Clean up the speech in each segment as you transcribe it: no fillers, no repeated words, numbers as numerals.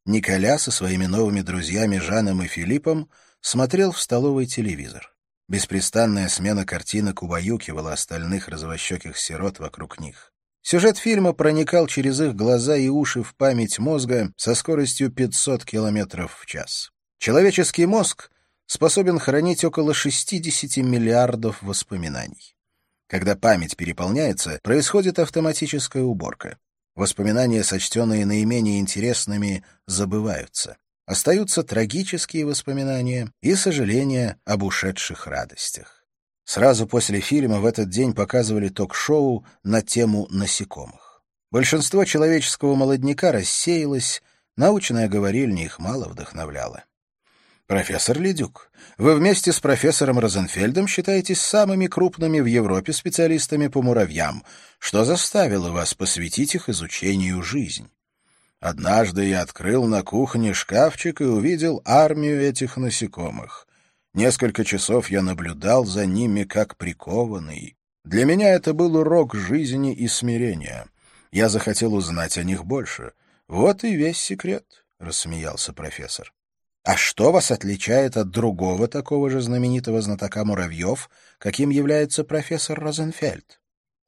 Николя со своими новыми друзьями Жаном и Филиппом смотрел в столовой телевизор. Беспрестанная смена картинок убаюкивала остальных розовощеких сирот вокруг них. Сюжет фильма проникал через их глаза и уши в память мозга со скоростью 500 км в час. Человеческий мозг способен хранить около 60 миллиардов воспоминаний. Когда память переполняется, происходит автоматическая уборка. Воспоминания, сочтенные наименее интересными, забываются. Остаются трагические воспоминания и сожаления об ушедших радостях. Сразу после фильма в этот день показывали ток-шоу на тему насекомых. Большинство человеческого молодняка рассеялось, научная говорильня их мало вдохновляла. «Профессор Ледюк, вы вместе с профессором Розенфельдом считаетесь самыми крупными в Европе специалистами по муравьям. Что заставило вас посвятить их изучению жизни?» «Однажды я открыл на кухне шкафчик и увидел армию этих насекомых. Несколько часов я наблюдал за ними как прикованный. Для меня это был урок жизни и смирения. Я захотел узнать о них больше. Вот и весь секрет», — рассмеялся профессор. «А что вас отличает от другого такого же знаменитого знатока муравьев, каким является профессор Розенфельд?»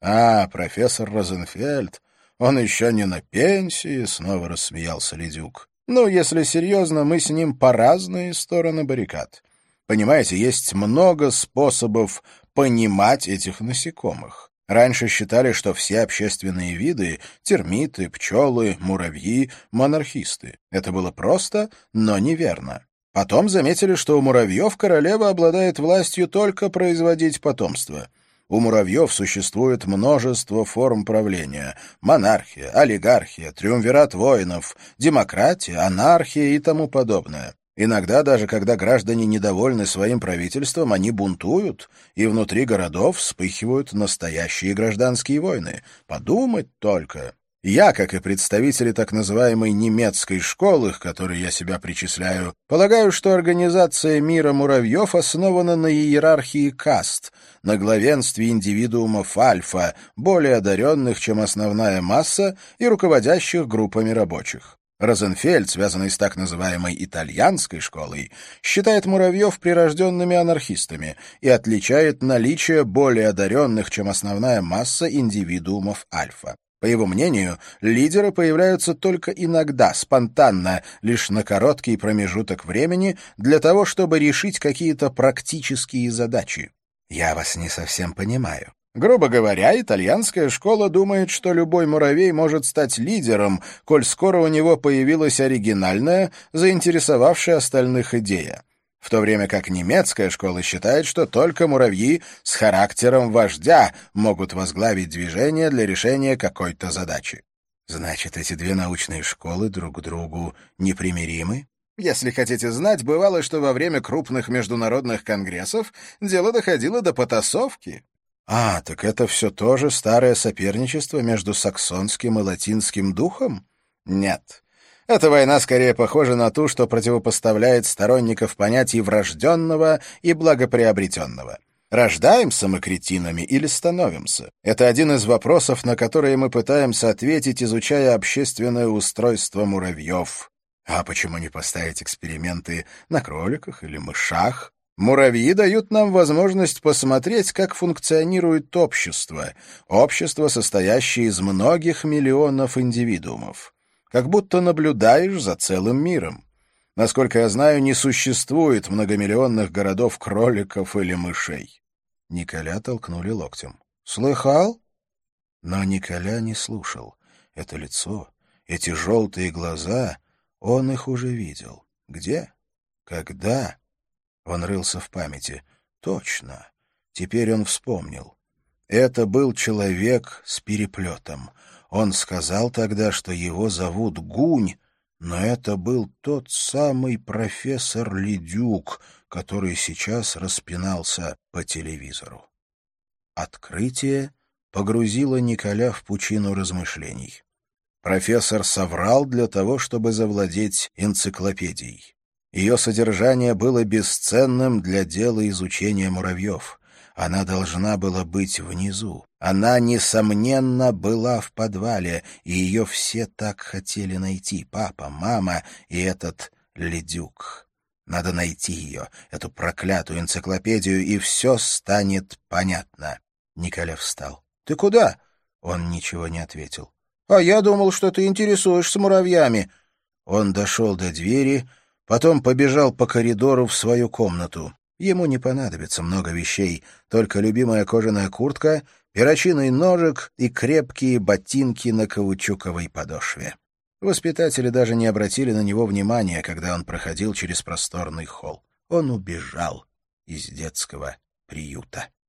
«Профессор Розенфельд, он еще не на пенсии», — снова рассмеялся Ледюк. «Ну, если серьезно, мы с ним по разные стороны баррикад. Понимаете, есть много способов понимать этих насекомых. Раньше считали, что все общественные виды — термиты, пчелы, муравьи — монархисты. Это было просто, но неверно. Потом заметили, что у муравьев королева обладает властью только производить потомство. У муравьев существует множество форм правления — монархия, олигархия, триумвират воинов, демократия, анархия и тому подобное. Иногда, даже когда граждане недовольны своим правительством, они бунтуют, и внутри городов вспыхивают настоящие гражданские войны. Подумать только. Я, как и представители так называемой немецкой школы, к которой я себя причисляю, полагаю, что организация мира муравьев основана на иерархии каст, на главенстве индивидуумов альфа, более одаренных, чем основная масса, и руководящих группами рабочих. Розенфельд, связанный с так называемой итальянской школой, считает муравьев прирожденными анархистами и отличает наличие более одаренных, чем основная масса индивидуумов альфа. По его мнению, лидеры появляются только иногда, спонтанно, лишь на короткий промежуток времени, для того, чтобы решить какие-то практические задачи. Я вас не совсем понимаю. Грубо говоря, итальянская школа думает, что любой муравей может стать лидером, коль скоро у него появилась оригинальная, заинтересовавшая остальных идея. В то время как немецкая школа считает, что только муравьи с характером вождя могут возглавить движение для решения какой-то задачи. Значит, эти две научные школы друг к другу непримиримы? Если хотите знать, бывало, что во время крупных международных конгрессов дело доходило до потасовки. Так это все то же старое соперничество между саксонским и латинским духом? Нет. Эта война скорее похожа на ту, что противопоставляет сторонников понятий врожденного и благоприобретенного. Рождаемся мы кретинами или становимся? Это один из вопросов, на которые мы пытаемся ответить, изучая общественное устройство муравьев. А почему не поставить эксперименты на кроликах или мышах? Муравьи дают нам возможность посмотреть, как функционирует общество, состоящее из многих миллионов индивидуумов. Как будто наблюдаешь за целым миром. Насколько я знаю, не существует многомиллионных городов кроликов или мышей. Николя толкнули локтем. «Слыхал?» Но Николя не слушал. Это лицо, эти желтые глаза, он их уже видел. Где? Когда? Он рылся в памяти. Точно. Теперь он вспомнил. Это был человек с переплетом. Он сказал тогда, что его зовут Гунь, но это был тот самый профессор Ледюк, который сейчас распинался по телевизору. Открытие погрузило Николя в пучину размышлений. Профессор соврал для того, чтобы завладеть энциклопедией. Ее содержание было бесценным для дела изучения муравьев. Она должна была быть внизу. Она, несомненно, была в подвале, и ее все так хотели найти — папа, мама и этот ледюк. Надо найти ее, эту проклятую энциклопедию, и все станет понятно. Николя встал. — Ты куда? Он ничего не ответил. — А я думал, что ты интересуешься муравьями. Он дошел до двери, потом побежал по коридору в свою комнату. Ему не понадобится много вещей, только любимая кожаная куртка, перочинный ножик и крепкие ботинки на каучуковой подошве. Воспитатели даже не обратили на него внимания, когда он проходил через просторный холл. Он убежал из детского приюта.